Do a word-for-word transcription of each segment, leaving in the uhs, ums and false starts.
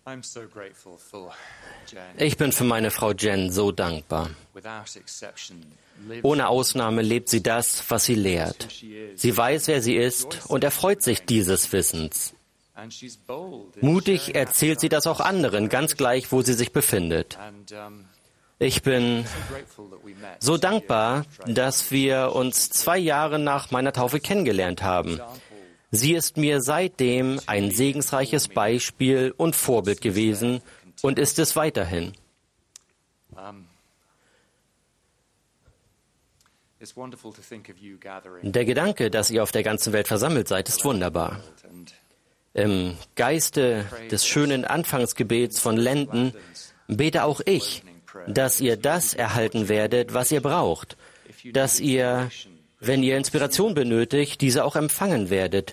Ich bin für meine Frau Jen so dankbar. Ohne Ausnahme lebt sie das, was sie lehrt. Sie weiß, wer sie ist und erfreut sich dieses Wissens. Mutig erzählt sie das auch anderen, ganz gleich, wo sie sich befindet. Ich bin so dankbar, dass wir uns zwei Jahre nach meiner Taufe kennengelernt haben. Sie ist mir seitdem ein segensreiches Beispiel und Vorbild gewesen und ist es weiterhin. Der Gedanke, dass ihr auf der ganzen Welt versammelt seid, ist wunderbar. Im Geiste des schönen Anfangsgebets von Lenten bete auch ich, dass ihr das erhalten werdet, was ihr braucht, dass ihr, wenn ihr Inspiration benötigt, diese auch empfangen werdet,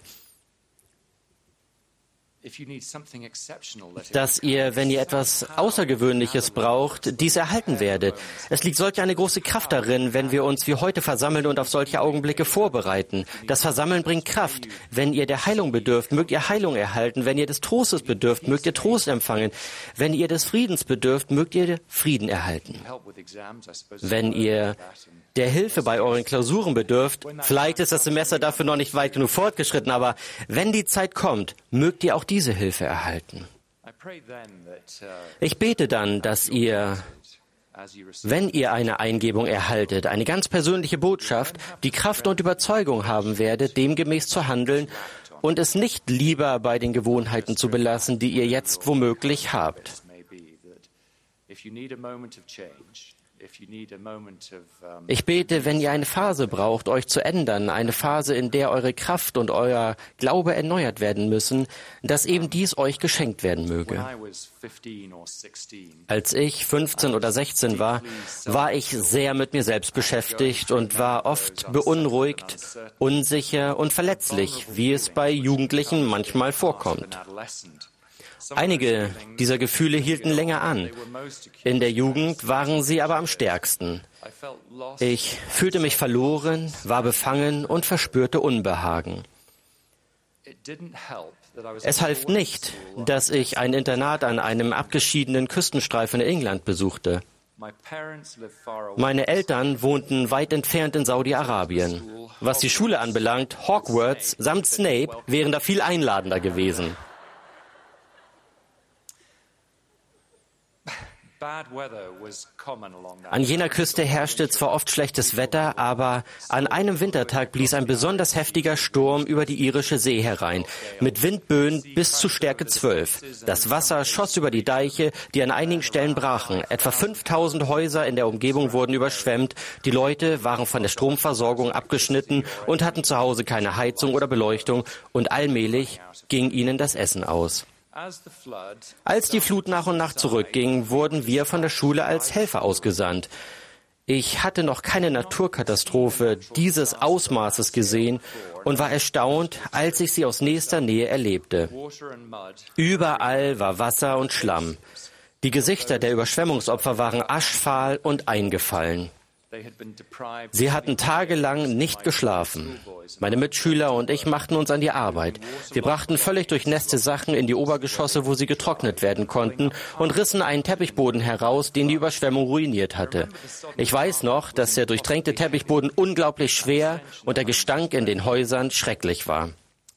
dass ihr, wenn ihr etwas Außergewöhnliches braucht, dies erhalten werdet. Es liegt solch eine große Kraft darin, wenn wir uns wie heute versammeln und auf solche Augenblicke vorbereiten. Das Versammeln bringt Kraft. Wenn ihr der Heilung bedürft, mögt ihr Heilung erhalten. Wenn ihr des Trostes bedürft, mögt ihr Trost empfangen. Wenn ihr des Friedens bedürft, mögt ihr Frieden erhalten. Wenn ihr der Hilfe bei euren Klausuren bedürft, vielleicht ist das Semester dafür noch nicht weit genug fortgeschritten, aber wenn die Zeit kommt, mögt ihr auch diese Hilfe erhalten. Ich bete dann, dass ihr, wenn ihr eine Eingebung erhaltet, eine ganz persönliche Botschaft, die Kraft und Überzeugung haben werdet, demgemäß zu handeln und es nicht lieber bei den Gewohnheiten zu belassen, die ihr jetzt womöglich habt. Ich bete, wenn ihr eine Phase braucht, euch zu ändern, eine Phase, in der eure Kraft und euer Glaube erneuert werden müssen, dass eben dies euch geschenkt werden möge. Als ich fünfzehn oder sechzehn war, war ich sehr mit mir selbst beschäftigt und war oft beunruhigt, unsicher und verletzlich, wie es bei Jugendlichen manchmal vorkommt. Einige dieser Gefühle hielten länger an. In der Jugend waren sie aber am stärksten. Ich fühlte mich verloren, war befangen und verspürte Unbehagen. Es half nicht, dass ich ein Internat an einem abgeschiedenen Küstenstreifen in England besuchte. Meine Eltern wohnten weit entfernt in Saudi-Arabien. Was die Schule anbelangt, Hogwarts samt Snape wären da viel einladender gewesen. An jener Küste herrschte zwar oft schlechtes Wetter, aber an einem Wintertag blies ein besonders heftiger Sturm über die irische See herein, mit Windböen bis zu Stärke zwölf. Das Wasser schoss über die Deiche, die an einigen Stellen brachen. Etwa fünftausend Häuser in der Umgebung wurden überschwemmt. Die Leute waren von der Stromversorgung abgeschnitten und hatten zu Hause keine Heizung oder Beleuchtung und allmählich ging ihnen das Essen aus. Als die Flut nach und nach zurückging, wurden wir von der Schule als Helfer ausgesandt. Ich hatte noch keine Naturkatastrophe dieses Ausmaßes gesehen und war erstaunt, als ich sie aus nächster Nähe erlebte. Überall war Wasser und Schlamm. Die Gesichter der Überschwemmungsopfer waren aschfahl und eingefallen. Sie hatten tagelang nicht geschlafen. Meine Mitschüler und ich machten uns an die Arbeit. Wir brachten völlig durchnässte Sachen in die Obergeschosse, wo sie getrocknet werden konnten, und rissen einen Teppichboden heraus, den die Überschwemmung ruiniert hatte. Ich weiß noch, dass der durchtränkte Teppichboden unglaublich schwer und der Gestank in den Häusern schrecklich war.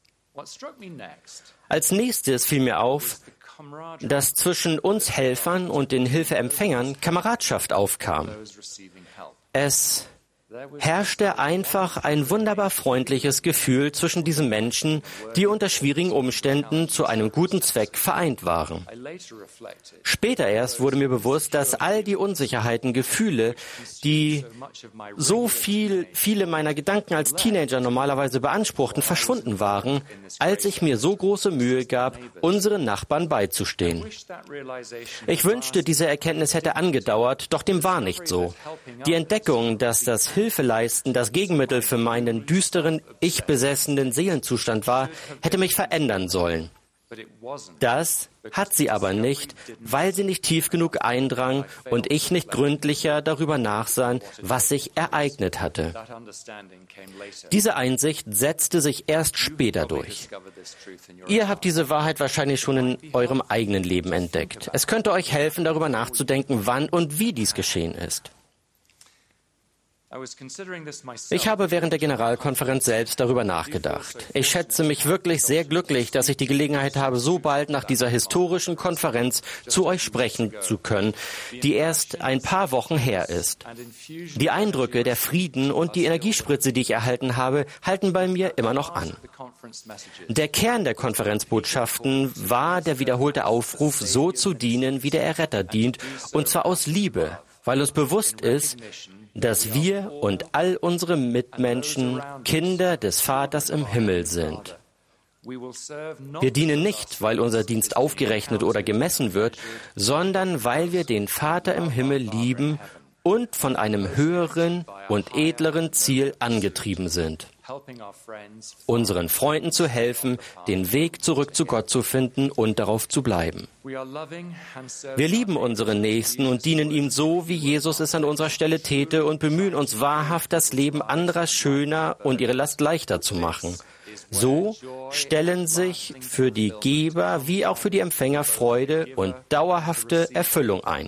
Als nächstes fiel mir auf, dass zwischen uns Helfern und den Hilfeempfängern Kameradschaft aufkam. Es herrschte einfach ein wunderbar freundliches Gefühl zwischen diesen Menschen, die unter schwierigen Umständen zu einem guten Zweck vereint waren. Später erst wurde mir bewusst, dass all die Unsicherheiten, Gefühle, die so viel, viele meiner Gedanken als Teenager normalerweise beanspruchten, verschwunden waren, als ich mir so große Mühe gab, unseren Nachbarn beizustehen. Ich wünschte, diese Erkenntnis hätte angedauert, doch dem war nicht so. Die Entdeckung, dass das Hilfeleisten das Gegenmittel für meinen düsteren, ich-besessenen Seelenzustand war, hätte mich verändern sollen. Das hat sie aber nicht, weil sie nicht tief genug eindrang und ich nicht gründlicher darüber nachsann, was sich ereignet hatte. Diese Einsicht setzte sich erst später durch. Ihr habt diese Wahrheit wahrscheinlich schon in eurem eigenen Leben entdeckt. Es könnte euch helfen, darüber nachzudenken, wann und wie dies geschehen ist. Ich habe während der Generalkonferenz selbst darüber nachgedacht. Ich schätze mich wirklich sehr glücklich, dass ich die Gelegenheit habe, so bald nach dieser historischen Konferenz zu euch sprechen zu können, die erst ein paar Wochen her ist. Die Eindrücke, der Frieden und die Energiespritze, die ich erhalten habe, halten bei mir immer noch an. Der Kern der Konferenzbotschaften war der wiederholte Aufruf, so zu dienen, wie der Erretter dient, und zwar aus Liebe, weil uns bewusst ist, dass wir und all unsere Mitmenschen Kinder des Vaters im Himmel sind. Wir dienen nicht, weil unser Dienst aufgerechnet oder gemessen wird, sondern weil wir den Vater im Himmel lieben und von einem höheren und edleren Ziel angetrieben sind. Unseren Freunden zu helfen, den Weg zurück zu Gott zu finden und darauf zu bleiben. Wir lieben unseren Nächsten und dienen ihm so, wie Jesus es an unserer Stelle täte, und bemühen uns wahrhaft, das Leben anderer schöner und ihre Last leichter zu machen. So stellen sich für die Geber wie auch für die Empfänger Freude und dauerhafte Erfüllung ein.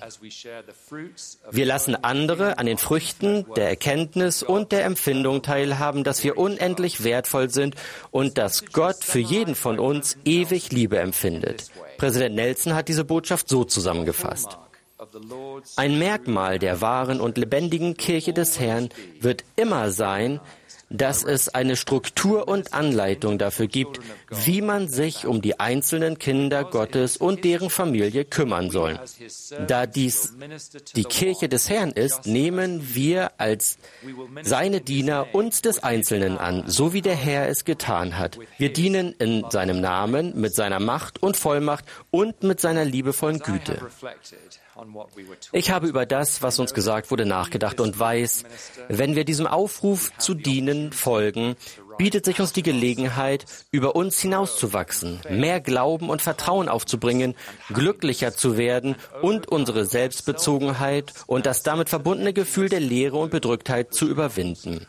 Wir lassen andere an den Früchten der Erkenntnis und der Empfindung teilhaben, dass wir unendlich wertvoll sind und dass Gott für jeden von uns ewig Liebe empfindet. Präsident Nelson hat diese Botschaft so zusammengefasst: Ein Merkmal der wahren und lebendigen Kirche des Herrn wird immer sein, dass es eine Struktur und Anleitung dafür gibt, wie man sich um die einzelnen Kinder Gottes und deren Familie kümmern soll. Da dies die Kirche des Herrn ist, nehmen wir als seine Diener uns des Einzelnen an, so wie der Herr es getan hat. Wir dienen in seinem Namen, mit seiner Macht und Vollmacht und mit seiner liebevollen Güte. Ich habe über das, was uns gesagt wurde, nachgedacht und weiß, wenn wir diesem Aufruf zu dienen folgen, bietet sich uns die Gelegenheit, über uns hinauszuwachsen, mehr Glauben und Vertrauen aufzubringen, glücklicher zu werden und unsere Selbstbezogenheit und das damit verbundene Gefühl der Leere und Bedrücktheit zu überwinden.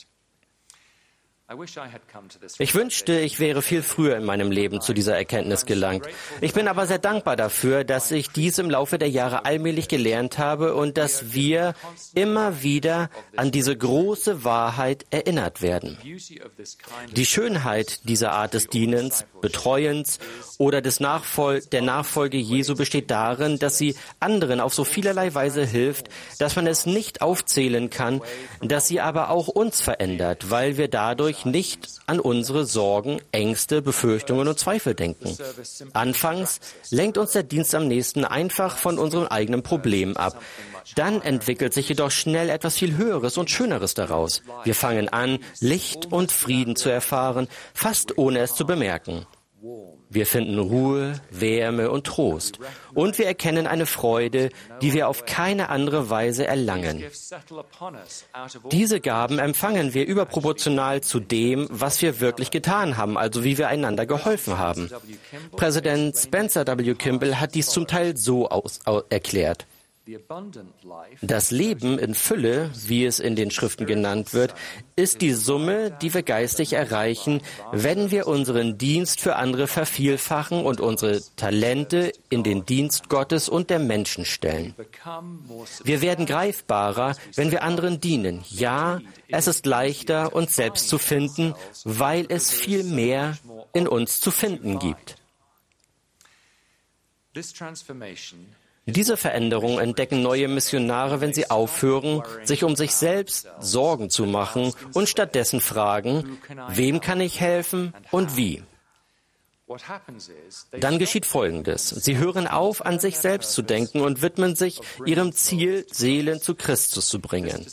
Ich wünschte, ich wäre viel früher in meinem Leben zu dieser Erkenntnis gelangt. Ich bin aber sehr dankbar dafür, dass ich dies im Laufe der Jahre allmählich gelernt habe und dass wir immer wieder an diese große Wahrheit erinnert werden. Die Schönheit dieser Art des Dienens, Betreuens oder des Nachfol- der Nachfolge Jesu besteht darin, dass sie anderen auf so vielerlei Weise hilft, dass man es nicht aufzählen kann, dass sie aber auch uns verändert, weil wir dadurch nicht an unsere Sorgen, Ängste, Befürchtungen und Zweifel denken. Anfangs lenkt uns der Dienst am nächsten einfach von unserem eigenen Problem ab. Dann entwickelt sich jedoch schnell etwas viel Höheres und Schöneres daraus. Wir fangen an, Licht und Frieden zu erfahren, fast ohne es zu bemerken. Wir finden Ruhe, Wärme und Trost. Und wir erkennen eine Freude, die wir auf keine andere Weise erlangen. Diese Gaben empfangen wir überproportional zu dem, was wir wirklich getan haben, also wie wir einander geholfen haben. Präsident Spencer W. Kimball hat dies zum Teil so aus, aus, erklärt. Das Leben in Fülle, wie es in den Schriften genannt wird, ist die Summe, die wir geistig erreichen, wenn wir unseren Dienst für andere vervielfachen und unsere Talente in den Dienst Gottes und der Menschen stellen. Wir werden greifbarer, wenn wir anderen dienen. Ja, es ist leichter, uns selbst zu finden, weil es viel mehr in uns zu finden gibt. Diese Veränderung entdecken neue Missionare, wenn sie aufhören, sich um sich selbst Sorgen zu machen und stattdessen fragen, wem kann ich helfen und wie? Dann geschieht Folgendes. Sie hören auf, an sich selbst zu denken und widmen sich ihrem Ziel, Seelen zu Christus zu bringen.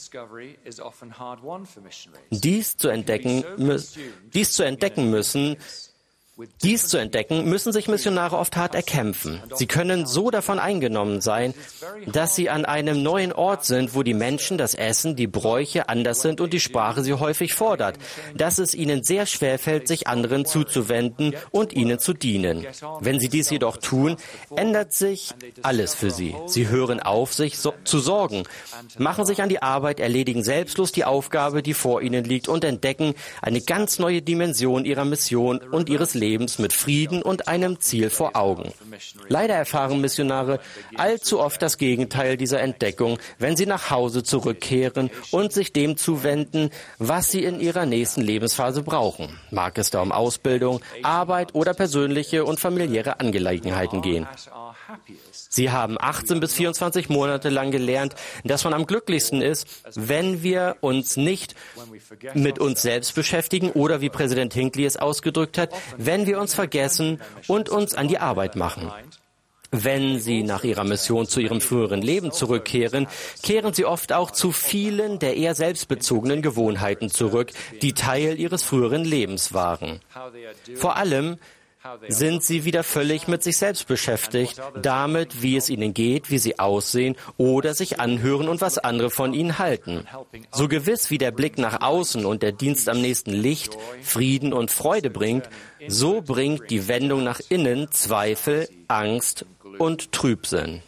Dies zu entdecken, dies zu entdecken müssen, Dies zu entdecken, müssen sich Missionare oft hart erkämpfen. Sie können so davon eingenommen sein, dass sie an einem neuen Ort sind, wo die Menschen, das Essen, die Bräuche anders sind und die Sprache sie häufig fordert, dass es ihnen sehr schwer fällt, sich anderen zuzuwenden und ihnen zu dienen. Wenn sie dies jedoch tun, ändert sich alles für sie. Sie hören auf, sich so zu sorgen, machen sich an die Arbeit, erledigen selbstlos die Aufgabe, die vor ihnen liegt und entdecken eine ganz neue Dimension ihrer Mission und ihres Lebens mit Frieden und einem Ziel vor Augen. Leider erfahren Missionare allzu oft das Gegenteil dieser Entdeckung, wenn sie nach Hause zurückkehren und sich dem zuwenden, was sie in ihrer nächsten Lebensphase brauchen. Mag es da um Ausbildung, Arbeit oder persönliche und familiäre Angelegenheiten gehen. Sie haben achtzehn bis vierundzwanzig Monate lang gelernt, dass man am glücklichsten ist, wenn wir uns nicht mit uns selbst beschäftigen oder, wie Präsident Hinckley es ausgedrückt hat, wenn wir uns vergessen und uns an die Arbeit machen. Wenn Sie nach Ihrer Mission zu Ihrem früheren Leben zurückkehren, kehren Sie oft auch zu vielen der eher selbstbezogenen Gewohnheiten zurück, die Teil Ihres früheren Lebens waren. Vor allem sind sie wieder völlig mit sich selbst beschäftigt, damit, wie es ihnen geht, wie sie aussehen oder sich anhören und was andere von ihnen halten. So gewiss wie der Blick nach außen und der Dienst am nächsten Licht, Frieden und Freude bringt, so bringt die Wendung nach innen Zweifel, Angst und Trübsinn.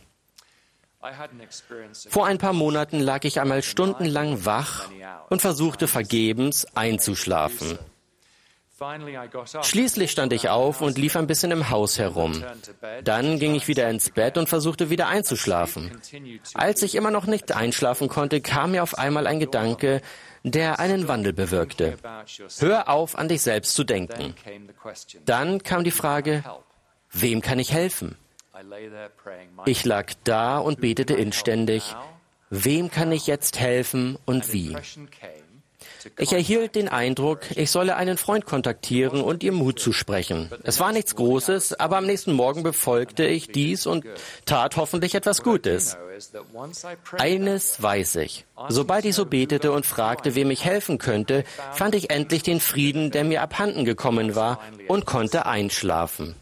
Vor ein paar Monaten lag ich einmal stundenlang wach und versuchte vergebens einzuschlafen. Schließlich stand ich auf und lief ein bisschen im Haus herum. Dann ging ich wieder ins Bett und versuchte wieder einzuschlafen. Als ich immer noch nicht einschlafen konnte, kam mir auf einmal ein Gedanke, der einen Wandel bewirkte. Hör auf, an dich selbst zu denken. Dann kam die Frage, wem kann ich helfen? Ich lag da und betete inständig, wem kann ich jetzt helfen und wie? Ich erhielt den Eindruck, ich solle einen Freund kontaktieren und ihr Mut zusprechen. Es war nichts Großes, aber am nächsten Morgen befolgte ich dies und tat hoffentlich etwas Gutes. Eines weiß ich. Sobald ich so betete und fragte, wem ich helfen könnte, fand ich endlich den Frieden, der mir abhanden gekommen war, und konnte einschlafen.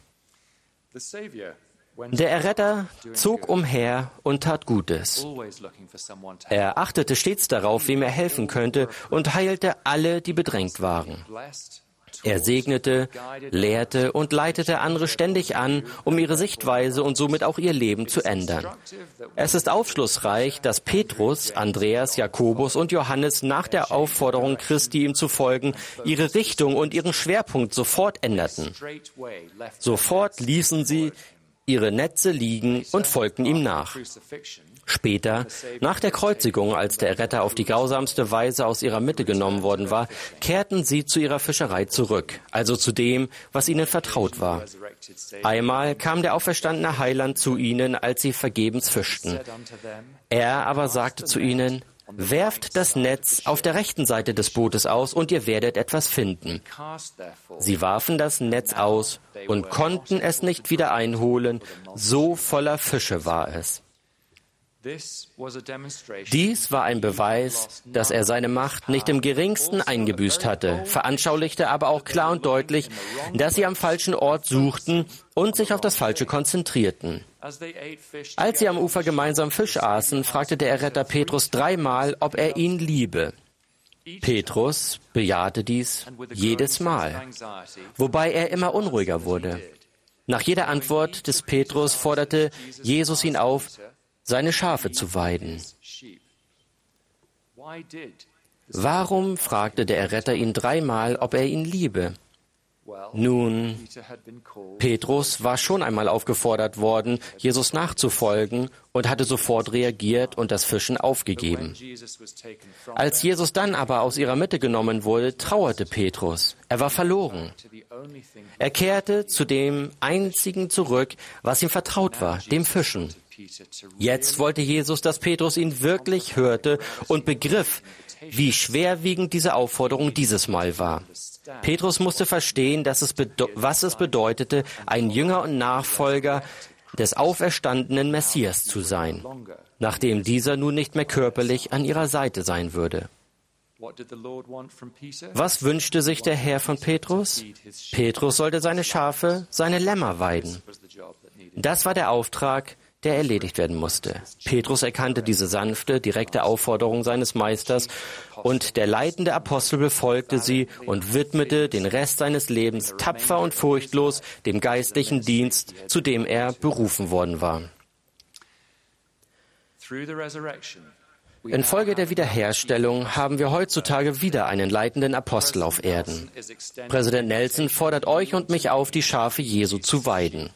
Der Erretter zog umher und tat Gutes. Er achtete stets darauf, wem er helfen könnte, und heilte alle, die bedrängt waren. Er segnete, lehrte und leitete andere ständig an, um ihre Sichtweise und somit auch ihr Leben zu ändern. Es ist aufschlussreich, dass Petrus, Andreas, Jakobus und Johannes nach der Aufforderung Christi, ihm zu folgen, ihre Richtung und ihren Schwerpunkt sofort änderten. Sofort ließen sie ihre Netze liegen und folgten ihm nach. Später, nach der Kreuzigung, als der Erretter auf die grausamste Weise aus ihrer Mitte genommen worden war, kehrten sie zu ihrer Fischerei zurück, also zu dem, was ihnen vertraut war. Einmal kam der auferstandene Heiland zu ihnen, als sie vergebens fischten. Er aber sagte zu ihnen, werft das Netz auf der rechten Seite des Bootes aus und ihr werdet etwas finden. Sie warfen das Netz aus und konnten es nicht wieder einholen, so voller Fische war es. Dies war ein Beweis, dass er seine Macht nicht im geringsten eingebüßt hatte, veranschaulichte aber auch klar und deutlich, dass sie am falschen Ort suchten und sich auf das Falsche konzentrierten. Als sie am Ufer gemeinsam Fisch aßen, fragte der Erretter Petrus dreimal, ob er ihn liebe. Petrus bejahte dies jedes Mal, wobei er immer unruhiger wurde. Nach jeder Antwort des Petrus forderte Jesus ihn auf, seine Schafe zu weiden. Warum fragte der Erretter ihn dreimal, ob er ihn liebe? Nun, Petrus war schon einmal aufgefordert worden, Jesus nachzufolgen und hatte sofort reagiert und das Fischen aufgegeben. Als Jesus dann aber aus ihrer Mitte genommen wurde, trauerte Petrus. Er war verloren. Er kehrte zu dem Einzigen zurück, was ihm vertraut war, dem Fischen. Jetzt wollte Jesus, dass Petrus ihn wirklich hörte und begriff, wie schwerwiegend diese Aufforderung dieses Mal war. Petrus musste verstehen, dass es was es bedeutete, ein Jünger und Nachfolger des auferstandenen Messias zu sein, nachdem dieser nun nicht mehr körperlich an ihrer Seite sein würde. Was wünschte sich der Herr von Petrus? Petrus sollte seine Schafe, seine Lämmer weiden. Das war der Auftrag, der erledigt werden musste. Petrus erkannte diese sanfte, direkte Aufforderung seines Meisters und der leitende Apostel befolgte sie und widmete den Rest seines Lebens tapfer und furchtlos dem geistlichen Dienst, zu dem er berufen worden war. Infolge der Wiederherstellung haben wir heutzutage wieder einen leitenden Apostel auf Erden. Präsident Nelson fordert euch und mich auf, die Schafe Jesu zu weiden.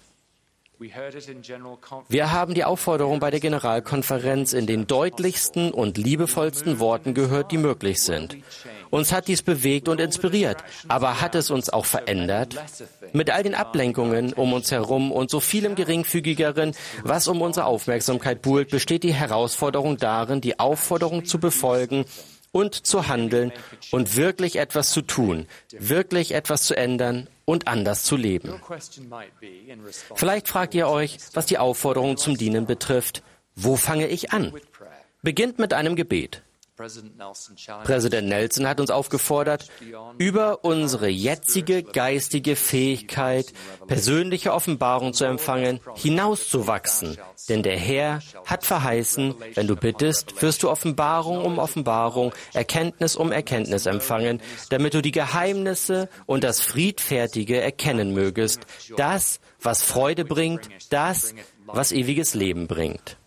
Wir haben die Aufforderung bei der Generalkonferenz in den deutlichsten und liebevollsten Worten gehört, die möglich sind. Uns hat dies bewegt und inspiriert, aber hat es uns auch verändert? Mit all den Ablenkungen um uns herum und so vielem Geringfügigeren, was um unsere Aufmerksamkeit buhlt, besteht die Herausforderung darin, die Aufforderung zu befolgen und zu handeln und wirklich etwas zu tun, wirklich etwas zu ändern und anders zu leben. Vielleicht fragt ihr euch, was die Aufforderung zum Dienen betrifft. Wo fange ich an? Beginnt mit einem Gebet. Präsident Nelson hat uns aufgefordert, über unsere jetzige geistige Fähigkeit, persönliche Offenbarung zu empfangen, hinauszuwachsen. Denn der Herr hat verheißen, wenn du bittest, wirst du Offenbarung um Offenbarung, Erkenntnis um Erkenntnis empfangen, damit du die Geheimnisse und das Friedfertige erkennen mögest, das, was Freude bringt, das, was ewiges Leben bringt.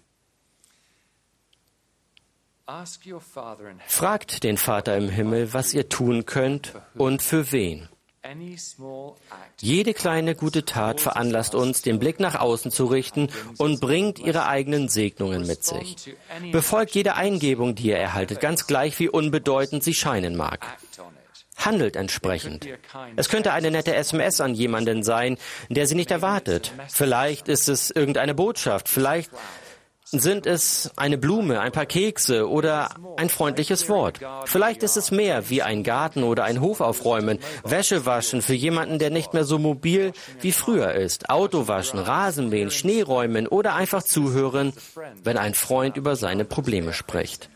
Fragt den Vater im Himmel, was ihr tun könnt und für wen. Jede kleine gute Tat veranlasst uns, den Blick nach außen zu richten und bringt ihre eigenen Segnungen mit sich. Befolgt jede Eingebung, die ihr erhaltet, ganz gleich wie unbedeutend sie scheinen mag. Handelt entsprechend. Es könnte eine nette S M S an jemanden sein, der sie nicht erwartet. Vielleicht ist es irgendeine Botschaft, vielleicht sind es eine Blume, ein paar Kekse oder ein freundliches Wort. Vielleicht ist es mehr wie ein Garten oder ein Hof aufräumen, Wäsche waschen für jemanden, der nicht mehr so mobil wie früher ist, Auto waschen, Rasen mähen, Schnee räumen oder einfach zuhören, wenn ein Freund über seine Probleme spricht.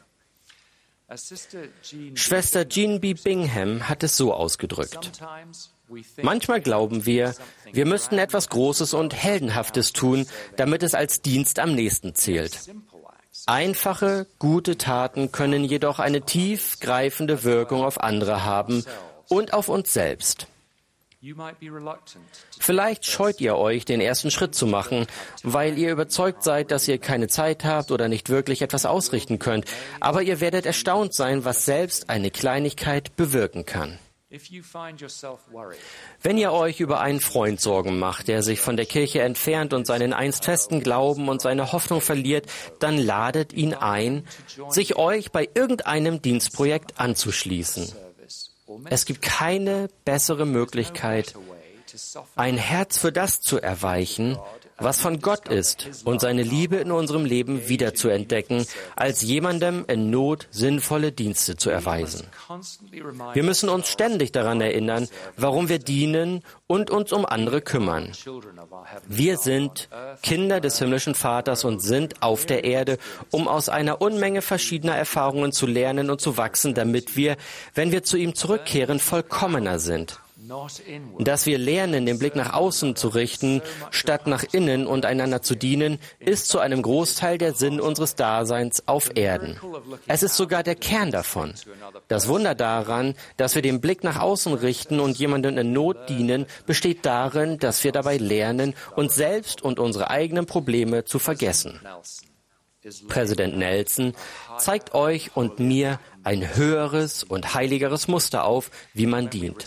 Schwester Jean B. Bingham hat es so ausgedrückt. Manchmal glauben wir, wir müssten etwas Großes und Heldenhaftes tun, damit es als Dienst am nächsten zählt. Einfache, gute Taten können jedoch eine tiefgreifende Wirkung auf andere haben und auf uns selbst. Vielleicht scheut ihr euch, den ersten Schritt zu machen, weil ihr überzeugt seid, dass ihr keine Zeit habt oder nicht wirklich etwas ausrichten könnt. Aber ihr werdet erstaunt sein, was selbst eine Kleinigkeit bewirken kann. Wenn ihr euch über einen Freund Sorgen macht, der sich von der Kirche entfernt und seinen einst festen Glauben und seine Hoffnung verliert, dann ladet ihn ein, sich euch bei irgendeinem Dienstprojekt anzuschließen. Es gibt keine bessere Möglichkeit, ein Herz für das zu erweichen, was von Gott ist und seine Liebe in unserem Leben wiederzuentdecken, als jemandem in Not sinnvolle Dienste zu erweisen. Wir müssen uns ständig daran erinnern, warum wir dienen und uns um andere kümmern. Wir sind Kinder des himmlischen Vaters und sind auf der Erde, um aus einer Unmenge verschiedener Erfahrungen zu lernen und zu wachsen, damit wir, wenn wir zu ihm zurückkehren, vollkommener sind. Dass wir lernen, den Blick nach außen zu richten, statt nach innen und einander zu dienen, ist zu einem Großteil der Sinn unseres Daseins auf Erden. Es ist sogar der Kern davon. Das Wunder daran, dass wir den Blick nach außen richten und jemanden in Not dienen, besteht darin, dass wir dabei lernen, uns selbst und unsere eigenen Probleme zu vergessen. Präsident Nelson zeigt euch und mir ein höheres und heiligeres Muster auf, wie man dient.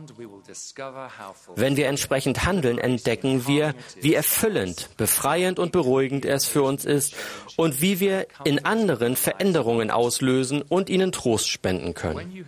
Wenn wir entsprechend handeln, entdecken wir, wie erfüllend, befreiend und beruhigend es für uns ist und wie wir in anderen Veränderungen auslösen und ihnen Trost spenden können.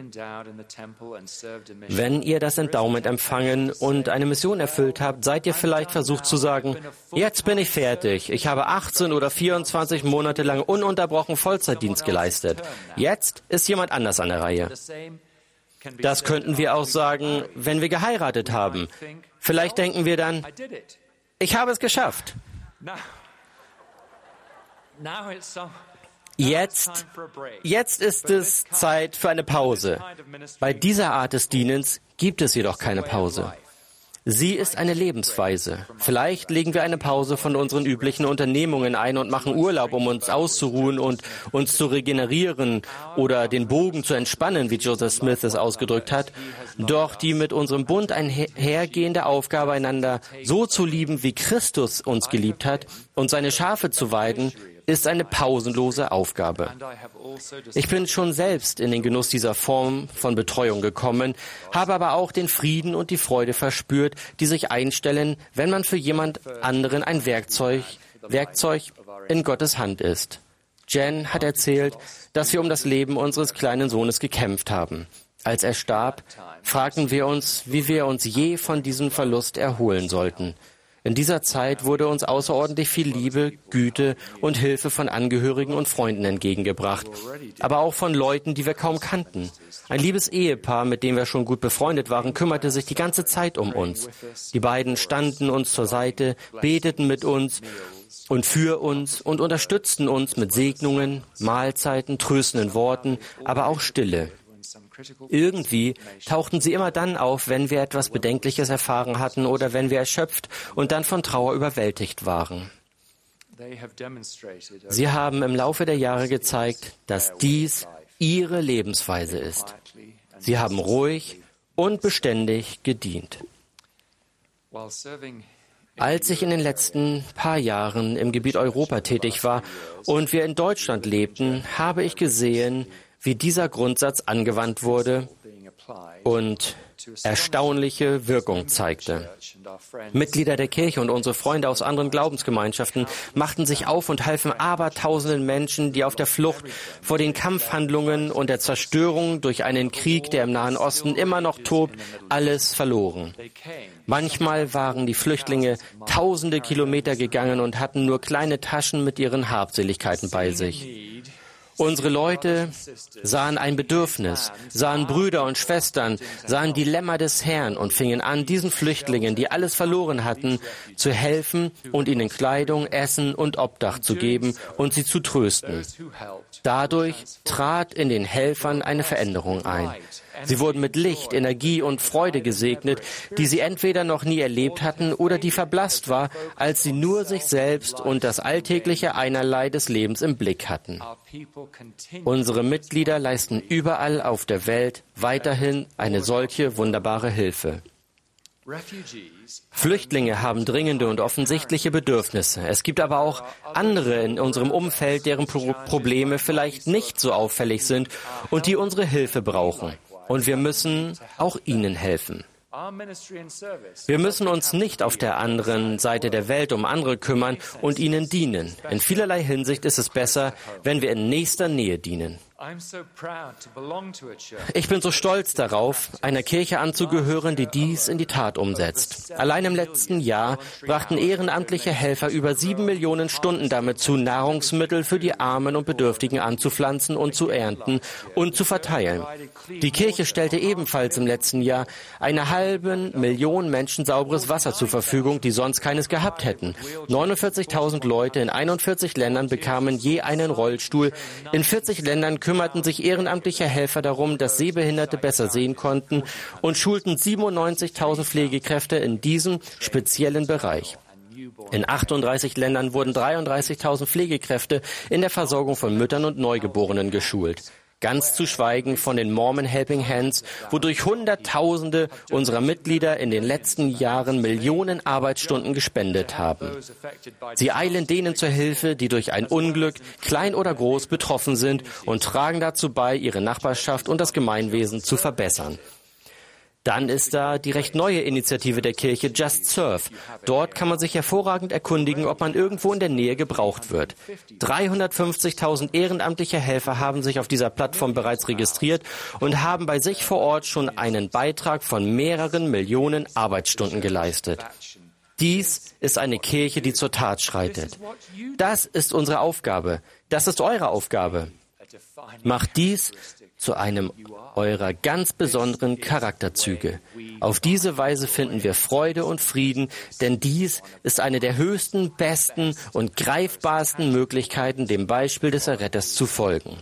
Wenn ihr das Endowment empfangen und eine Mission erfüllt habt, seid ihr vielleicht versucht zu sagen, jetzt bin ich fertig, ich habe achtzehn oder vierundzwanzig Monate lang ununterbrochen Vollzeitdienst geleistet. Jetzt ist jemand anders an der Reihe. Das könnten wir auch sagen, wenn wir geheiratet haben. Vielleicht denken wir dann, ich habe es geschafft. Jetzt, jetzt ist es Zeit für eine Pause. Bei dieser Art des Dienens gibt es jedoch keine Pause. Sie ist eine Lebensweise. Vielleicht legen wir eine Pause von unseren üblichen Unternehmungen ein und machen Urlaub, um uns auszuruhen und uns zu regenerieren oder den Bogen zu entspannen, wie Joseph Smith es ausgedrückt hat. Doch die mit unserem Bund einhergehende Aufgabe, einander so zu lieben, wie Christus uns geliebt hat und seine Schafe zu weiden, ist eine pausenlose Aufgabe. Ich bin schon selbst in den Genuss dieser Form von Betreuung gekommen, habe aber auch den Frieden und die Freude verspürt, die sich einstellen, wenn man für jemand anderen ein Werkzeug, Werkzeug in Gottes Hand ist. Jen hat erzählt, dass wir um das Leben unseres kleinen Sohnes gekämpft haben. Als er starb, fragten wir uns, wie wir uns je von diesem Verlust erholen sollten. In dieser Zeit wurde uns außerordentlich viel Liebe, Güte und Hilfe von Angehörigen und Freunden entgegengebracht, aber auch von Leuten, die wir kaum kannten. Ein liebes Ehepaar, mit dem wir schon gut befreundet waren, kümmerte sich die ganze Zeit um uns. Die beiden standen uns zur Seite, beteten mit uns und für uns und unterstützten uns mit Segnungen, Mahlzeiten, tröstenden Worten, aber auch Stille. Irgendwie tauchten sie immer dann auf, wenn wir etwas Bedenkliches erfahren hatten oder wenn wir erschöpft und dann von Trauer überwältigt waren. Sie haben im Laufe der Jahre gezeigt, dass dies ihre Lebensweise ist. Sie haben ruhig und beständig gedient. Als ich in den letzten paar Jahren im Gebiet Europa tätig war und wir in Deutschland lebten, habe ich gesehen, wie dieser Grundsatz angewandt wurde und erstaunliche Wirkung zeigte. Mitglieder der Kirche und unsere Freunde aus anderen Glaubensgemeinschaften machten sich auf und halfen abertausenden Menschen, die auf der Flucht vor den Kampfhandlungen und der Zerstörung durch einen Krieg, der im Nahen Osten immer noch tobt, alles verloren. Manchmal waren die Flüchtlinge tausende Kilometer gegangen und hatten nur kleine Taschen mit ihren Habseligkeiten bei sich. Unsere Leute sahen ein Bedürfnis, sahen Brüder und Schwestern, sahen Dilemma des Herrn und fingen an, diesen Flüchtlingen, die alles verloren hatten, zu helfen und ihnen Kleidung, Essen und Obdach zu geben und sie zu trösten. Dadurch trat in den Helfern eine Veränderung ein. Sie wurden mit Licht, Energie und Freude gesegnet, die sie entweder noch nie erlebt hatten oder die verblasst war, als sie nur sich selbst und das alltägliche Einerlei des Lebens im Blick hatten. Unsere Mitglieder leisten überall auf der Welt weiterhin eine solche wunderbare Hilfe. Flüchtlinge haben dringende und offensichtliche Bedürfnisse. Es gibt aber auch andere in unserem Umfeld, deren Pro- Probleme vielleicht nicht so auffällig sind und die unsere Hilfe brauchen. Und wir müssen auch ihnen helfen. Wir müssen uns nicht auf der anderen Seite der Welt um andere kümmern und ihnen dienen. In vielerlei Hinsicht ist es besser, wenn wir in nächster Nähe dienen. Ich bin so stolz darauf, einer Kirche anzugehören, die dies in die Tat umsetzt. Allein im letzten Jahr brachten ehrenamtliche Helfer über sieben Millionen Stunden damit zu, Nahrungsmittel für die Armen und Bedürftigen anzupflanzen und zu ernten und zu verteilen. Die Kirche stellte ebenfalls im letzten Jahr einer halben Million Menschen sauberes Wasser zur Verfügung, die sonst keines gehabt hätten. neunundvierzigtausend Leute in einundvierzig Ländern bekamen je einen Rollstuhl. In vierzig Ländern kümmerten sich ehrenamtliche Helfer darum, dass Sehbehinderte besser sehen konnten und schulten siebenundneunzigtausend Pflegekräfte in diesem speziellen Bereich. In achtunddreißig Ländern wurden dreiunddreißigtausend Pflegekräfte in der Versorgung von Müttern und Neugeborenen geschult. Ganz zu schweigen von den Mormon Helping Hands, wodurch Hunderttausende unserer Mitglieder in den letzten Jahren Millionen Arbeitsstunden gespendet haben. Sie eilen denen zur Hilfe, die durch ein Unglück, klein oder groß, betroffen sind und tragen dazu bei, ihre Nachbarschaft und das Gemeinwesen zu verbessern. Dann ist da die recht neue Initiative der Kirche Just Serve. Dort kann man sich hervorragend erkundigen, ob man irgendwo in der Nähe gebraucht wird. dreihundertfünfzigtausend ehrenamtliche Helfer haben sich auf dieser Plattform bereits registriert und haben bei sich vor Ort schon einen Beitrag von mehreren Millionen Arbeitsstunden geleistet. Dies ist eine Kirche, die zur Tat schreitet. Das ist unsere Aufgabe. Das ist eure Aufgabe. Macht dies zu einem eurer ganz besonderen Charakterzüge. Auf diese Weise finden wir Freude und Frieden, denn dies ist eine der höchsten, besten und greifbarsten Möglichkeiten, dem Beispiel des Erretters zu folgen.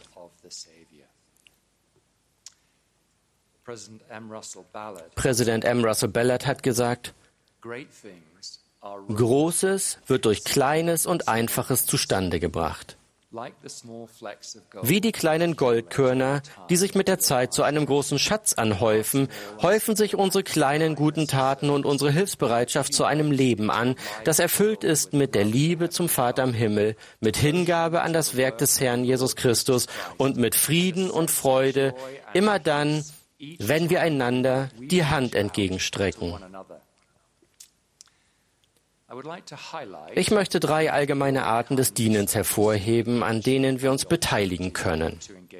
Präsident M. Russell Ballard hat gesagt, Großes wird durch Kleines und Einfaches zustande gebracht. Wie die kleinen Goldkörner, die sich mit der Zeit zu einem großen Schatz anhäufen, häufen sich unsere kleinen guten Taten und unsere Hilfsbereitschaft zu einem Leben an, das erfüllt ist mit der Liebe zum Vater im Himmel, mit Hingabe an das Werk des Herrn Jesus Christus und mit Frieden und Freude, immer dann, wenn wir einander die Hand entgegenstrecken. Ich möchte drei allgemeine Arten des Dienens hervorheben, an denen wir uns beteiligen können.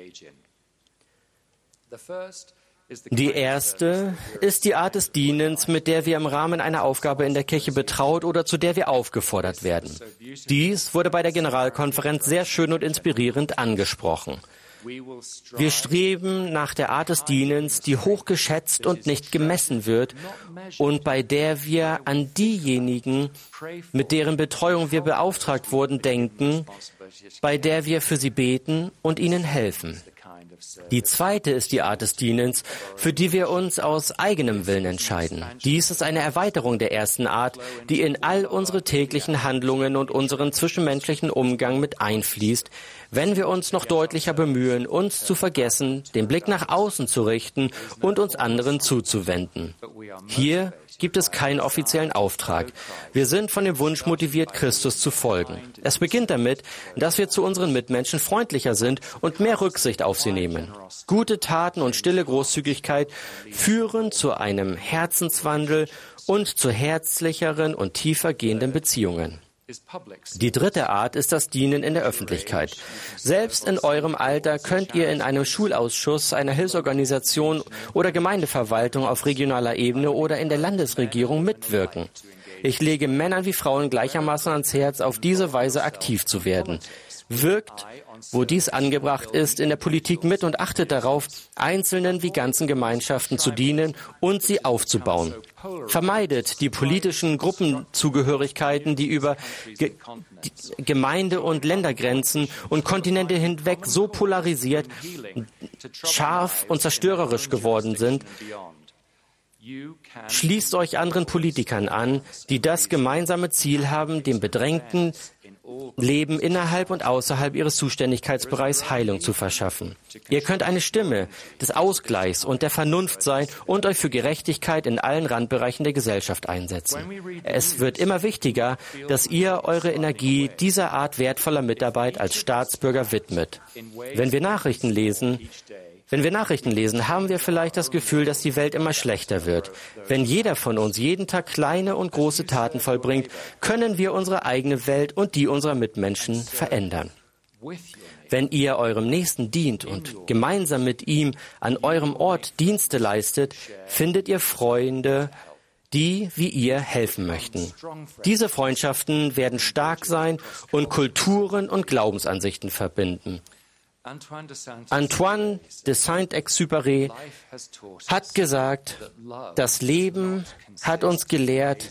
Die erste ist die Art des Dienens, mit der wir im Rahmen einer Aufgabe in der Kirche betraut oder zu der wir aufgefordert werden. Dies wurde bei der Generalkonferenz sehr schön und inspirierend angesprochen. Wir streben nach der Art des Dienens, die hochgeschätzt und nicht gemessen wird und bei der wir an diejenigen, mit deren Betreuung wir beauftragt wurden, denken, bei der wir für sie beten und ihnen helfen. Die zweite ist die Art des Dienens, für die wir uns aus eigenem Willen entscheiden. Dies ist eine Erweiterung der ersten Art, die in all unsere täglichen Handlungen und unseren zwischenmenschlichen Umgang mit einfließt, wenn wir uns noch deutlicher bemühen, uns zu vergessen, den Blick nach außen zu richten und uns anderen zuzuwenden. Hier gibt es keinen offiziellen Auftrag. Wir sind von dem Wunsch motiviert, Christus zu folgen. Es beginnt damit, dass wir zu unseren Mitmenschen freundlicher sind und mehr Rücksicht auf sie nehmen. Gute Taten und stille Großzügigkeit führen zu einem Herzenswandel und zu herzlicheren und tiefer gehenden Beziehungen. Die dritte Art ist das Dienen in der Öffentlichkeit. Selbst in eurem Alter könnt ihr in einem Schulausschuss, einer Hilfsorganisation oder Gemeindeverwaltung auf regionaler Ebene oder in der Landesregierung mitwirken. Ich lege Männern wie Frauen gleichermaßen ans Herz, auf diese Weise aktiv zu werden. Wirkt, wo dies angebracht ist, in der Politik mit und achtet darauf, Einzelnen wie ganzen Gemeinschaften zu dienen und sie aufzubauen. Vermeidet die politischen Gruppenzugehörigkeiten, die über Ge- die Gemeinde- und Ländergrenzen und Kontinente hinweg so polarisiert, scharf und zerstörerisch geworden sind. Schließt euch anderen Politikern an, die das gemeinsame Ziel haben, dem bedrängten Leben innerhalb und außerhalb ihres Zuständigkeitsbereichs Heilung zu verschaffen. Ihr könnt eine Stimme des Ausgleichs und der Vernunft sein und euch für Gerechtigkeit in allen Randbereichen der Gesellschaft einsetzen. Es wird immer wichtiger, dass ihr eure Energie dieser Art wertvoller Mitarbeit als Staatsbürger widmet. Wenn wir Nachrichten lesen, Wenn wir Nachrichten lesen, haben wir vielleicht das Gefühl, dass die Welt immer schlechter wird. Wenn jeder von uns jeden Tag kleine und große Taten vollbringt, können wir unsere eigene Welt und die unserer Mitmenschen verändern. Wenn ihr eurem Nächsten dient und gemeinsam mit ihm an eurem Ort Dienste leistet, findet ihr Freunde, die wie ihr helfen möchten. Diese Freundschaften werden stark sein und Kulturen und Glaubensansichten verbinden. Antoine de Saint-Exupéry hat gesagt, das Leben hat uns gelehrt,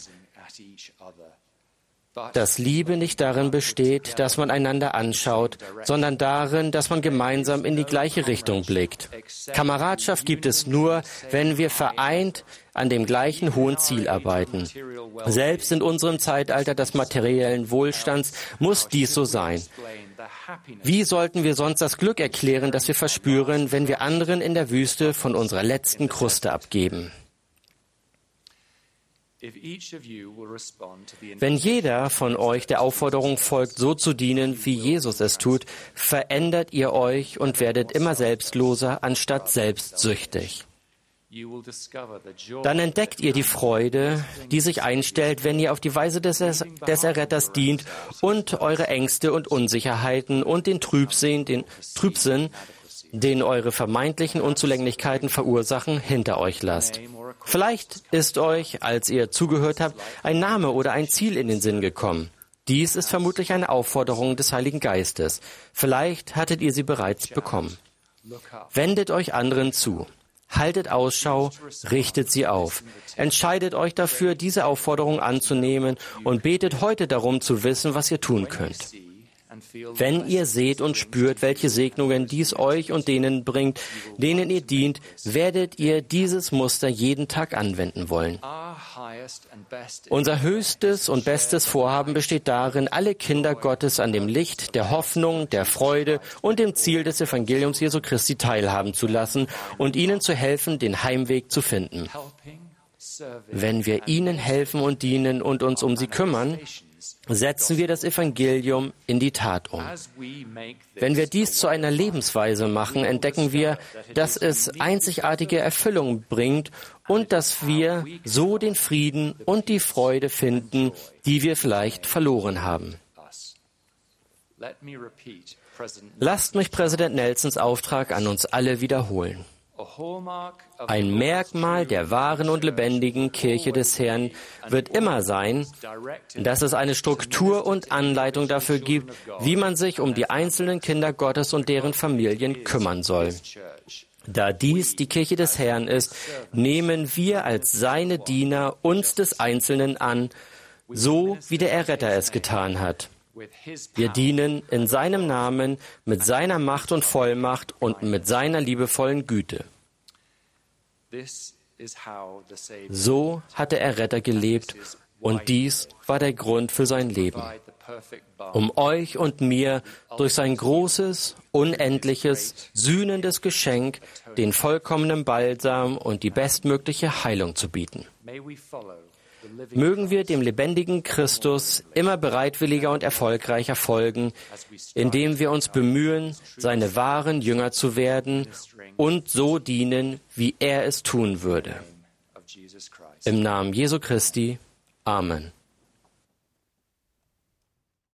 dass Liebe nicht darin besteht, dass man einander anschaut, sondern darin, dass man gemeinsam in die gleiche Richtung blickt. Kameradschaft gibt es nur, wenn wir vereint an dem gleichen hohen Ziel arbeiten. Selbst in unserem Zeitalter des materiellen Wohlstands muss dies so sein. Wie sollten wir sonst das Glück erklären, das wir verspüren, wenn wir anderen in der Wüste von unserer letzten Kruste abgeben? Wenn jeder von euch der Aufforderung folgt, so zu dienen, wie Jesus es tut, verändert ihr euch und werdet immer selbstloser, anstatt selbstsüchtig. Dann entdeckt ihr die Freude, die sich einstellt, wenn ihr auf die Weise des, des Erretters dient und eure Ängste und Unsicherheiten und den Trübsinn, den Trübsinn, den eure vermeintlichen Unzulänglichkeiten verursachen, hinter euch lasst. Vielleicht ist euch, als ihr zugehört habt, ein Name oder ein Ziel in den Sinn gekommen. Dies ist vermutlich eine Aufforderung des Heiligen Geistes. Vielleicht hattet ihr sie bereits bekommen. Wendet euch anderen zu. Haltet Ausschau, richtet sie auf. Entscheidet euch dafür, diese Aufforderung anzunehmen und betet heute darum zu wissen, was ihr tun könnt. Wenn ihr seht und spürt, welche Segnungen dies euch und denen bringt, denen ihr dient, werdet ihr dieses Muster jeden Tag anwenden wollen. Unser höchstes und bestes Vorhaben besteht darin, alle Kinder Gottes an dem Licht, der Hoffnung, der Freude und dem Ziel des Evangeliums Jesu Christi teilhaben zu lassen und ihnen zu helfen, den Heimweg zu finden. Wenn wir ihnen helfen und dienen und uns um sie kümmern, setzen wir das Evangelium in die Tat um. Wenn wir dies zu einer Lebensweise machen, entdecken wir, dass es einzigartige Erfüllung bringt und dass wir so den Frieden und die Freude finden, die wir vielleicht verloren haben. Lasst mich Präsident Nelsons Auftrag an uns alle wiederholen. Ein Merkmal der wahren und lebendigen Kirche des Herrn wird immer sein, dass es eine Struktur und Anleitung dafür gibt, wie man sich um die einzelnen Kinder Gottes und deren Familien kümmern soll. Da dies die Kirche des Herrn ist, nehmen wir als seine Diener uns des Einzelnen an, so wie der Erretter es getan hat. Wir dienen in seinem Namen, mit seiner Macht und Vollmacht und mit seiner liebevollen Güte. So hat der Erretter gelebt und dies war der Grund für sein Leben, um euch und mir durch sein großes, unendliches, sühnendes Geschenk den vollkommenen Balsam und die bestmögliche Heilung zu bieten. Mögen wir dem lebendigen Christus immer bereitwilliger und erfolgreicher folgen, indem wir uns bemühen, seine wahren Jünger zu werden und so dienen, wie er es tun würde. Im Namen Jesu Christi. Amen.